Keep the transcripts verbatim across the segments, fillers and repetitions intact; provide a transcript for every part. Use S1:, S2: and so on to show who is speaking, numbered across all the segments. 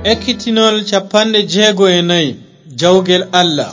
S1: Ekkitinol capanɗe jeego e nayi jawgel Allah.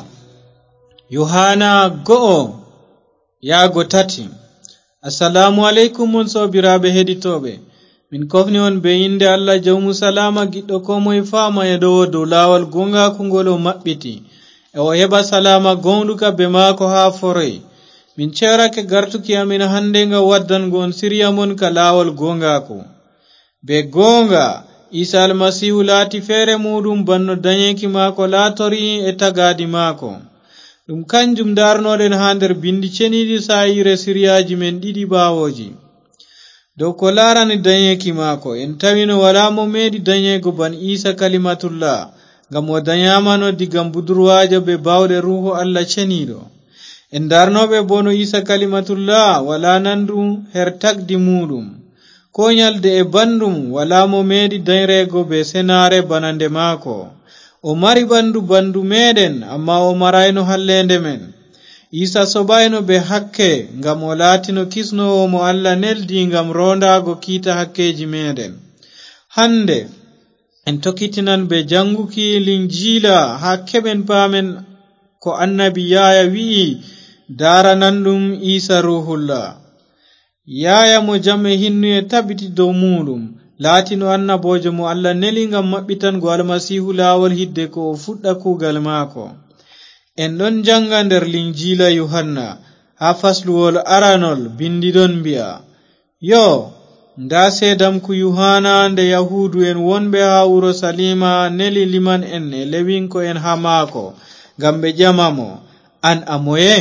S1: Yohana go'o yaago tati. Assalamu alaikum mon sobiraɓe heɗitoɓe. Min kofni on be inde Allah jawmu salama giɗɗo ko moye fama e dow dow lawol gongaku ngol o maɓɓiti e o heɓa salama gonɗuka be maako ha foroy. Min cerake gartuki amin hande nga waddango on siriya mon ka lawol gongaku. Be gonga Isa almasihu laati feere muɗum banno danyeki maako laatori e tagadi maako. Ɗum kanjum darnoɗen ha nder bindi ceniɗi sayire siriyaji men ɗiɗi bawoji. Dow ko larani danyeki maako en tawino wala mo meɗi danyego ban Isa kalimatullah, ngam o danyamano digam budurwajo be bawɗe ruhu Allah ceniɗo. En darnoɓe bono Isa kalimatullah wala nandu her tagdi muɗum ko nyalde e bandum wala mo meɗi dayrego be senare banande maako. O mari bandu bandu meɗen amma o marayno hallende men. Isa sobayno be hakke ngam o laatino kisnowo mo Allah neldi ngam rondago kiita hakkeji meɗen. Hande en tokkitinan be janguki linjila ha keɓen paamen ko annabi Yaya wi'i dara nandum Isa ruhullah. Yaya mo jamme hinnu e tabiti dow muɗum laatino annabojo mo Allah neli ngam maɓɓitango almasihu lawol hidde ko o fuɗɗa kugal maako. En ɗon janga nder linjila Yohanna ha fasluwol aranol bindiɗon mbi'a, yo nda sedamku Yohana nde yahudu en wonɓe ha wuro Salima neli liman en e lewinko en ha maako ngam ɓe ƴamamo, an a moye?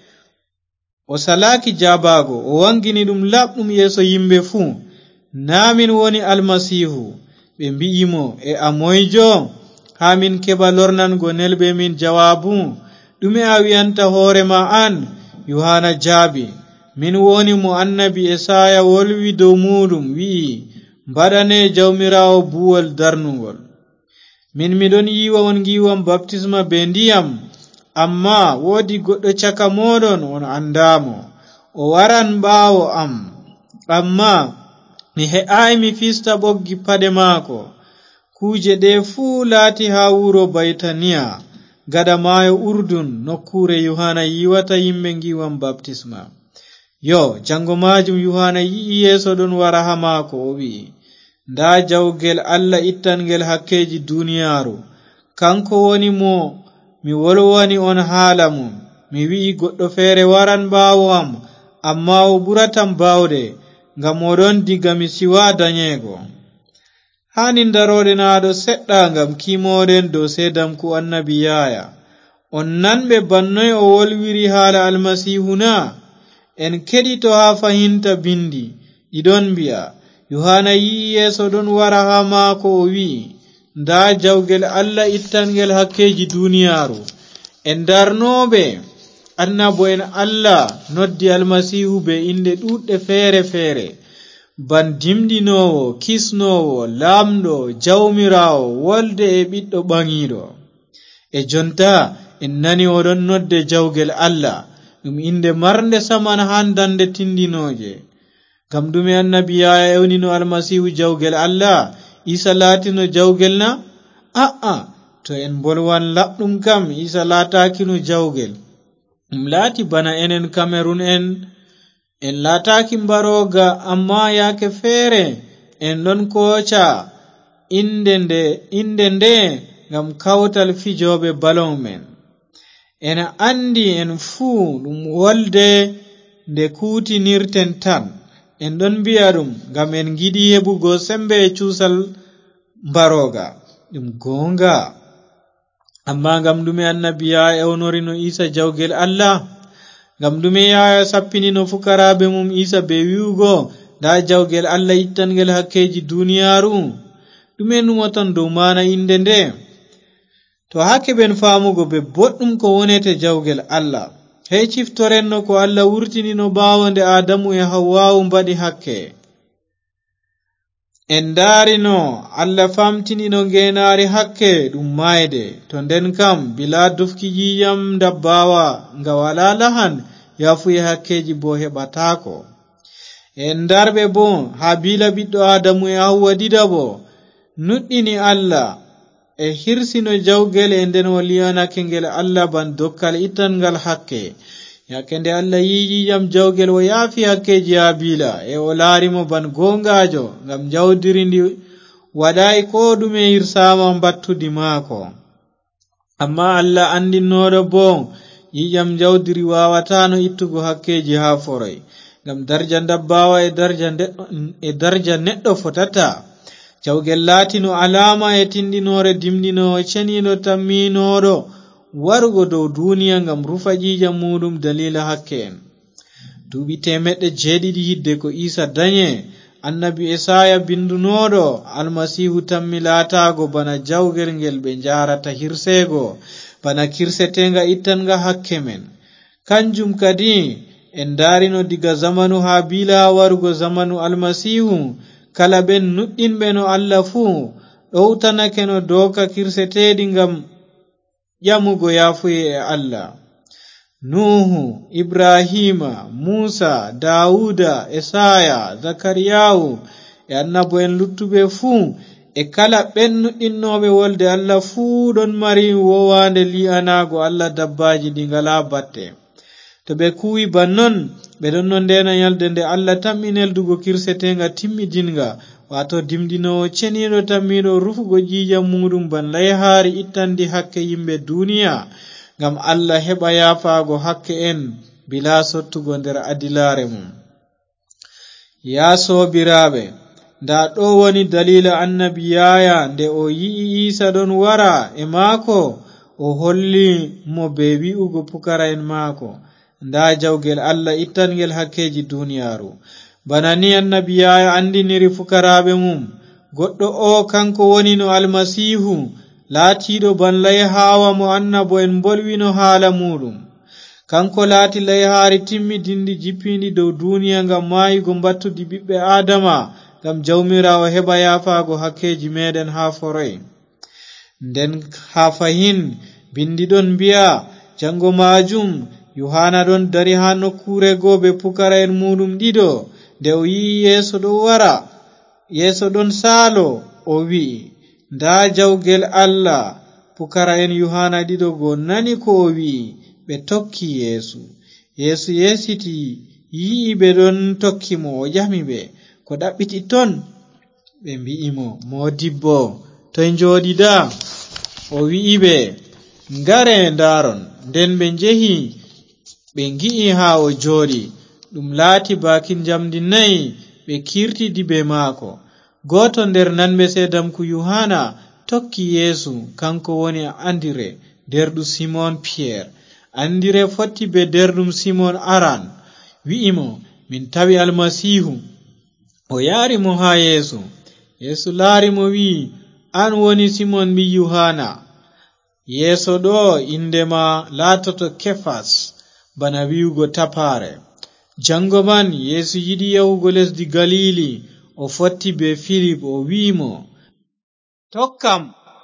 S1: O salaki jabago, o wangini ɗum laɓɗum yeso yimɓe fuu, namin woni almasihu. Ɓe mbi'imo, e a moyjo? Ha min keɓa lornango nelɓe min jawabu, ɗume a wi'anta hoorema an? Yohana jaabi, min woni mo annabi Esaya wolwi dow muɗum wi'i, mbaɗane jawmirawo buwol darnugol. Min miɗon yiwa on giwam baptisma be ndiyam, amma woodi goɗɗo caka moɗon on andamo, o waran ɓaawo am, amma mi he'ai mi fista ɓoggi paɗe maako. Kuje ɗe fuu laati ha wuro Baytaniya gada maayo Urdun, nokkure Yohana yiwata yimɓe ngiwam baptisma. Yo jango majum Yohana yi'i yeso ɗon wara ha maako, o wi'i, nda jawgel Allah ittangel hakkeji duniyaru, kanko woni mo mi wolwani on haala mum. Mi wi'i goɗɗo feere waran ɓaawo am, amma o ɓuratam bawɗe, ngam oɗon diga mi siwa danyego. Hani daroɗen haɗo seɗɗa ngam kimoɗen dow sedamku annabi Yaya. On nanɓe bannoy o wolwiri haala almasihu na? En keɗito ha fahinta bindi ɗiɗon mbi'a, Yohana yi'i yeso ɗon wara ha maako, o wi'i, nda jawgel Allah ittangel hakkeji duniyaru. En darnoɓe annabo en Allah noddi almasihu be inde ɗuɗɗe feere feere, ban dimɗinowo, kisnowo, lamɗo, jawmirawo, wolde e ɓiɗɗo ɓangiɗo. E jonta en nani oɗon nodde jawgel Allah, ɗum inde marnde saman han dande tindinoje. Ngam ɗume annabi Yaya ewnino almasihu jawgel Allah, Isa laatino jawgel na? A'a, to en bolwan laɓɗum kam Isa laatakino jawgel. Ɗum laati bana enen Kamerun en, en laataki mbaroga, amma yaake feere en ɗon koca inde nde inde nde ngam kawtal fijoɓe balon men. En andi en fuu ɗum wolde nde kutinirten tan. En ɗon mbi'a ɗum ngam en giɗi heɓugo sembe e cuusal mbaroga. Ɗum gonga. Amma ngam ɗume annabi Yaya ewnorino Isa jawgel Allah? Ngam ɗume Yaya sappinino fukaraɓe mum Isa be wi'ugo nda jawgel Allah ittangel hakkeji duniyaru? Ɗume numoton dow mana inde nde? To hakke ben famugo be boɗɗum ko wonete jawgel Allah, hey ciftorenno ko Allah wurtinino bawonde Adamu e Hawwa'u mbaɗi hakke. En darino Allah famtinino ngenari hakke ɗum mayde, to nden kam bila dufki yiyam dabbawa nga wala lahan yafuye hakkeji bo heɓatako. En darɓe bo ha bila ɓiɗɗo Adamu e Hawwa ɗiɗa bo nuɗɗini Allah e hirsino jawgel e nden o liyanake ngel Allah ban dokkal itangal hakke yakende Allah yijijam jawgel o yaafi hakkeji Habila e o laarimo ban gongajo ngam jawdiri ndi waɗai ko ɗume hirsama battudi maako. Amma Allah andinoɗo bo yijam jawdiri wawatano ittugo hakkeji ha foroy ngam darja dabbawa e darja e darja neɗɗo fotata. Jawgel laatino alama e tindinore dimdinowo cenino tamminoɗo warugo dow duniya ngam rufa jijam muɗum dalila hakke en. Duuɓi temeɗɗe jeeɗiɗi hidde ko Isa danye annabi Esaya bindunoɗo almasihu tammi laatago bana jawgel ngel ɓe jarata hirsego bana kirsetenga ittanga hakke men. Kanjum kadi en darino diga zamanu Habila warugo zamanu almasihu kala ben nuɗɗinɓe no Allah fuu ɗowtanake no doka kirseteɗi ngam ƴamugo yafuye e Allah. Nuhu, Ibrahima, Musa, Dawuda, Esaya, Zakariyahu e annabo en luttuɓe fuu e kala ɓen nuɗɗinnoɓe wolde Allah fuu ɗon mari wowande li'anago Allah dabbaji ɗi ngala batte. To ɓe kuwi bannon ɓe ɗon no ndena yalde nde Allah tammi neldugo kirsetenga timmidinga wato dimdinowo ceniɗo tammiɗo rufugo jijam muɗum ban layhaari ittandi hakke yimɓe duniya ngam Allah heɓa yaafago hakke en bila sottugo nder adilare mum. Ya sobiraɓe, nda ɗo woni dalila annabi Yaya nde o yi'i Isa ɗon wara e maako o holli mo be wi'ugo pukara en maako. Nda jawgel Allah ittangel hakkeji duniyaru. Bana ni annabi Yaya andiniri fukaraɓe mum goɗɗo o kanko woni no almasihu laatiɗo ban layhawa mo annabo en bolwino haala muɗum. Kanko laati layhaari timmidindi jippindi dow duniya ngam maayugo battudi ɓiɓɓe Adama ngam jawmirawo heɓa yaafago hakkeji meɗen ha foroy. Nden ha fahin bindiɗon mbiya jango majum Yohana ɗon dari ha nokkure goɓe pukara en muɗum ɗiɗo nde o yi'i Yesu ɗo wara Yesu ɗon saalo o wi'i nda jawgel Allah. Pukara en Yohana ɗiɗo go nani ko o wi'i ɓe tokki Yesu. Yesu yesiti yi'i ɓe ɗon tokki mo o ƴami ɓe ko ɗaɓɓiti ton. Ɓe mbi'imo modibbo toye njoɗiɗa? O wi'i ɓe ngare ndaron. Nden ɓe njehi ɓe ngi'i ha o joɗi. Ɗum laati bakin jamdi nayi ɓe kirtidi be maako. Goto nder nanɓe sedamku Yohana tokki Yesu kanko woni Andire derɗu Simon Pierre. Andire fotti be derɗum Simon aran wi'imo min tawi almasihu. O yaari mo ha Yesu. Yesu laari mo wi'i an woni Simon mi Yohana. Yeso ɗo indema laatoto Kefas bana wi'ugo tapare. Jango man Yesu yiɗi yahugo lesdi Galili o fotti be Filip o wi'imo tokkam.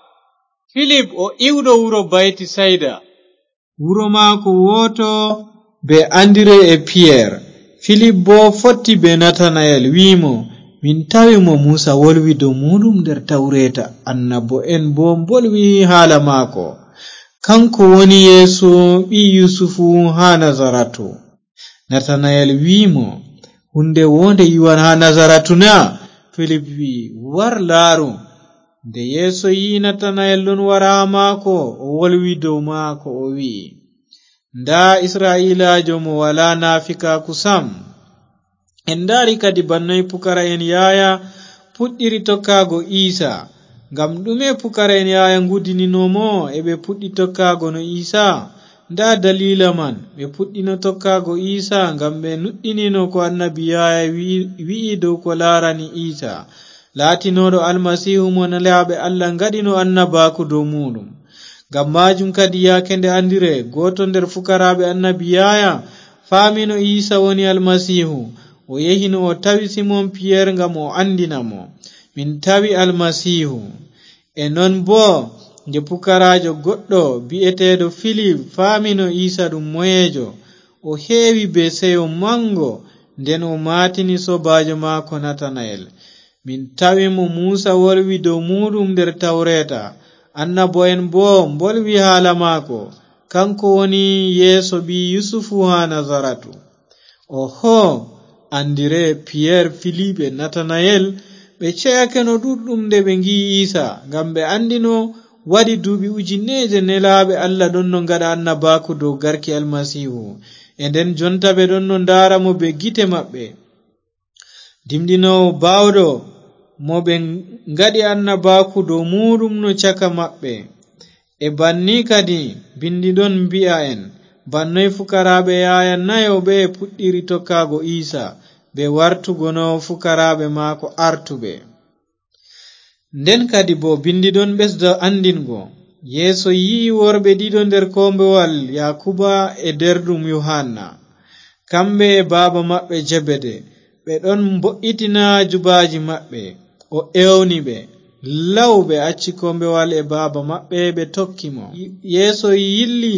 S1: Filip o iwɗo wuro Bayti Saida wuro maako woto be Andire e Pierre. Filip bo fotti be Natanayel wi'imo min tawi mo Musa wolwi dow muɗum nder Tawreta annabo en bo bolwi haala maako. Kanko woni Yesu ɓi Yusufu ha Nazaratu. Natanayel wi'imo hunde wonde yiwan ha Nazaratu na? Filip wi'i war laaru. Nde Yesu yi Natanayel ɗon wara ha maako o wolwi dow maako o wi'i nda Isra'ilajo mo wala naafikaku sam. En ndari kadi bannoy pukara en Yaya puɗɗiri tokkago Isa. Ngam ɗume pukara en Yaya ngudininomo e ɓe puɗɗi tokkago no Isa? Nda dalila man ɓe puɗɗino tokkago Isa ngam ɓe nuɗɗinino ko annabi Yaya wi'i dow ko larani Isa laatinoɗo almasihu mo nelaɓe Allah ngaɗino annabaku dow muɗum. Ngam majum kadi yakende Andire goto nder fukaraɓe annabi Yaya faamino Isa woni almasihu. O yehino o tawi Simon Pierre ngam o andina mo min tawi almasihu. E non bo nde pukarajo goɗɗo bi'eteɗo Filip faamino Isa ɗum moyejo o heewi be seyo mango. Nden o matini sobajo maako Natanayel min tawi mo Musa wolwi dow muɗum nder Tawreta annabo en bo mbolwi haala maako kanko woni yeeso bi yusufu ha nazaratu. Oho, andire Pierre, Philippe, Nathanael ɓe ceyake no ɗuɗɗum nde ɓe ngi Isa, ngam ɓe andino waɗi duuɓi ujineje nelaaɓe Allah ɗon no ngaɗa annabaku dow garki almasihu, e nden jonta ɓe ɗon no ndaara mo be gite maɓɓe. Dimɗinowo baawɗo mo ɓe ngaɗi annabaku dow muɗum no caka maɓɓe. E banni kadi bindi ɗon mbi'a en bannoy fukaraɓe yaya nayoɓe puɗɗiri tokkago Isa be wartugo no fukaraɓe maako artuɓe. Nden kadi bo bindi ɗon ɓesda andingo Yeeso yi'i worɓe ɗiɗo nder kombewal Yakuba e derɗum Yohanna, kamɓe e baaba maɓɓe Jebede ɓe ɗon mbo'itina jubaji maɓɓe. O ewni ɓe law ɓe acci kombewal e baaba maɓɓe ɓe tokki mo. Yeeso yilli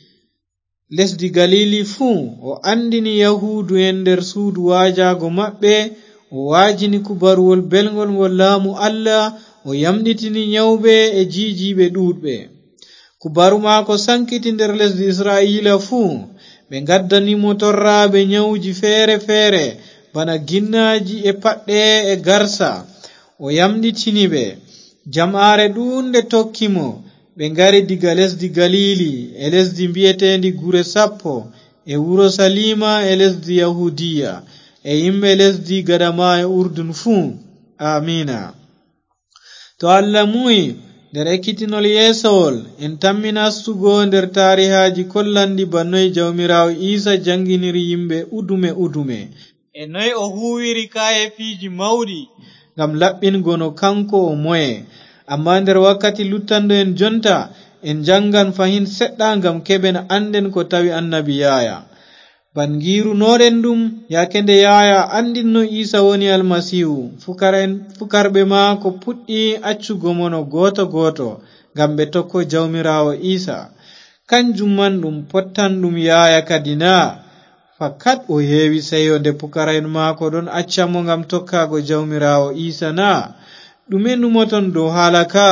S1: lesdi Galili fuu, o andini Yahudu en nder suudu waajago maɓɓe, o waajini kubaruwol belgol ngol laamu Allah, o yamɗitini nyawɓe e jijiɓe ɗuɗɓe. Kubaru maako sankiti nder lesdi Israila fuu, ɓe gaddanimo torraɓe nyawji feere feere bana ginnaji e paɗɗe e garsa. O yamɗitini ɓe. Jam'aare ɗuunde tokkimo. Ɓe ngari diga lesdi Galili e lesdi mbi'etendi gure sappo e wuro Salima e lesdi Yahudiya e yimɓe lesdi gadamayo Urdun fuu. Amina. To Allah muyi nder ekkitinol yeesowol en tammi nastugo nder tarihaji kollandi bannoy jawmirawo Isa janginiri yimɓe udume udume e noy o huwiri kayefiji mawɗi ngam laɓɓingo no kanko o moye. Amma nder wakkati luttando en jonta en jangan fahin seɗɗa ngam keɓen anden ko tawi annabi Yaya. Bangiru noɗen ɗum yake nde Yaya andinno Isa woni almasihu, fukarɓe maako puɗɗi accugo mo no goto goto ngam ɓe tokko jawmirawo Isa. Kanjum man ɗum pottan ɗum Yaya kadi na? Fakat o heewi seyo nde pukara'en maako ɗon acca mo ngam tokkago jawmirawo Isa na? Ɗume numoton dow haala ka?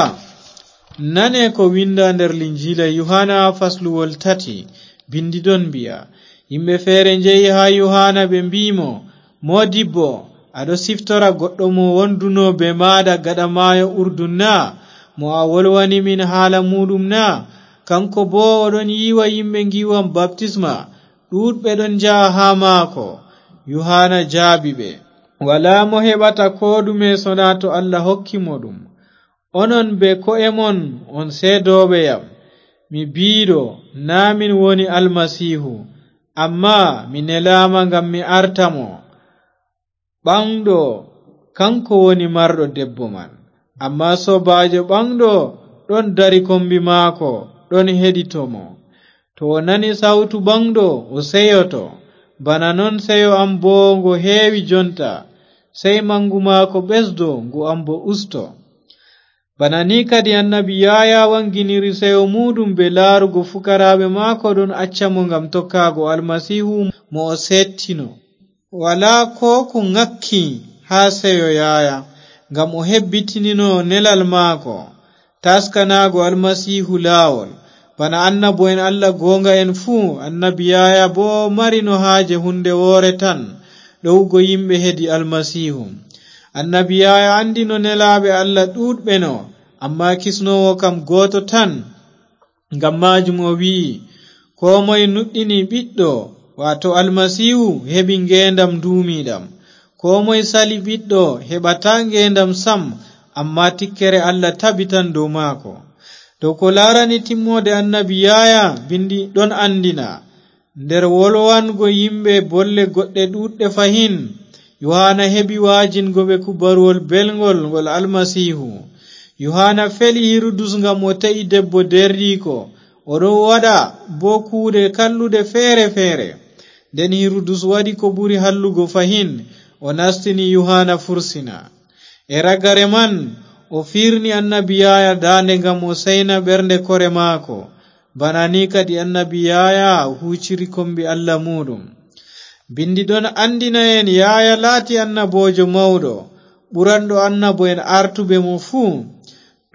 S1: Nane ko winda nder linjila Yohana fasluwol tati. Bindi ɗon mbi'a, yimɓe feere njehi ha Yohana ɓe mbimo, Modibbo, aɗo siftora goɗɗo mo wonduno be maɗa gaɗa maayo Urdun na? Mo a wolwani min haala muɗum na? Kanko bo oɗon yiwa yimɓe ngiwam baptisma, ɗuɗɓe ɗon njaha ha maako. Yohana jaabi ɓe, wala mo heɓata ko ɗume sona to Allah hokki mo ɗum. Onon be ko'e mon on seedoɓe yam. Mi biiɗo na min woni almasihu, amma mi nelama ngam mi arta mo. Ɓangɗo kanko woni marɗo debbo man, amma sobajo ɓangɗo ɗon dari kombi maako ɗon heɗito mo. To o nani sautu ɓangɗo o seyoto, bana non seyo am bo ngo heewi jonta, sey mangu maako ɓesdo ngu am bo usto. Bana ni kadi annabi Yaya wanginiri seyo muɗum be laarugo fukaraɓe maako ɗon acca mo ngam tokkago almasihu mo o settino. Wala ko ko ngakki ha seyo Yaya, ngam o hebbitinino nelal maako taskanago almasihu laawol. Bana annabo en Allah gonga en fuu, annabi Yaya bo marino haaje hunde woore tan, ɗowugo yimɓe hedi almasihu. Annabi Yaya andino nelaɓe Allah ɗuɗɓe no, amma kisnowo kam goto tan. Ngam majum o wi'i, ko moye nuɗɗini ɓiɗɗo, wato almasihu, heɓi ngendam duumiɗam. Ko moye sali ɓiɗɗo heɓata ngendam sam, amma tikkere Allah tabitan dow maako. Dow ko larani timmode annabi Yaya, bindi ɗon andina nder wolwango yimɓe bolle goɗɗe ɗuɗɗe fahin, Yohana heɓi waajingo ɓe kubaruwol belgol ngol almasihu. Yohana feli Hirudus ngam o ta'i debbo derɗiko, oɗon waɗa bo kuuɗe kallude feere feere. Nden Hirudus waɗi ko ɓuri hallugo fahin, o nastini Yohana fursina. E ragare man o firni annabi Yaya dande ngam o sayna ɓernde kore maako. Bana ni kadi annabi Yaya huuciri kombi Allah muɗum. Bindi ɗon andina en Yaya laati annabojo mawɗo, ɓuranɗo annabo en artuɓe mo fuu.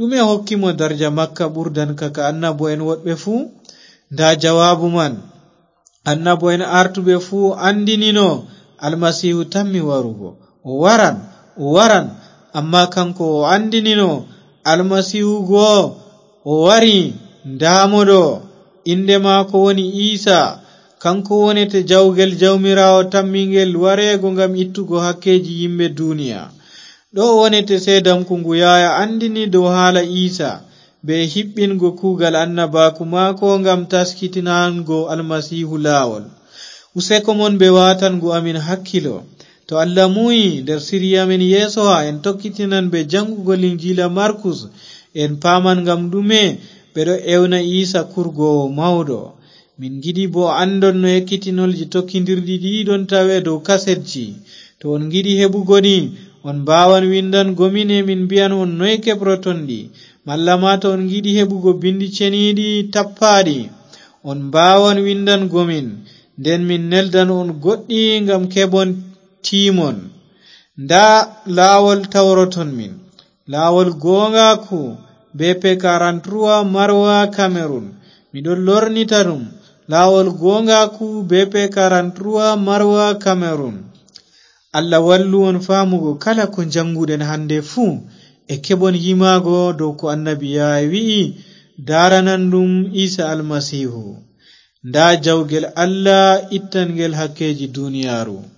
S1: ɗume hokkimo darja makka ɓurdan kaka annabo en woɗɓe fuu? nda jawabu man. annabo en artuɓe fuu andinino almasihu tammi warugo, o waran o waran amma kanko o andinino almasihu goo o wari ndamoɗo, inde maako woni Isa. kanko wonete jawgel jawmirawo tammingel warego ngam ittugo hakkeji yimɓe duniya. ɗo wonete sedamku ngu yaya andini dow haala Isa be hiɓɓingo kuugal annabaku maako ngam taskitinango almasihu laawol. useko mon be watango amin hakkilo. to Allah muyi nder siriya men yeeso ha en tokkitinan be jangugo linjila Markus, en paman ngam ɗume ɓeɗo ewna Isa kurgowo mawɗo. min giɗi bo andon no ekkitinolji tokkidirɗi ɗiɗon tawe dow kasetji. to on giɗi heɓugo ɗi on mbawan windan gomin e min mbiyan on noy keɓroton ɗi, malla ma to on giɗi heɓugo bindi ceniɗi tappaɗi on mbawan windan gomin, nden min neldan on goɗɗi ngam keɓon timon. nda laawol tawroton min, laawol gongaku B P quarante-trois Marwa Cameroon. miɗon lornita ɗum laawol gongaku B P quarante-trois Marwa Cameroon. Allah wallu on famugo kala ko janguɗen hande fuu e keɓon yimago dow ko annabiya wi'i daranan ɗum Isa almasihu. nda jawgel Allah ittangel hakkeji duniyaru.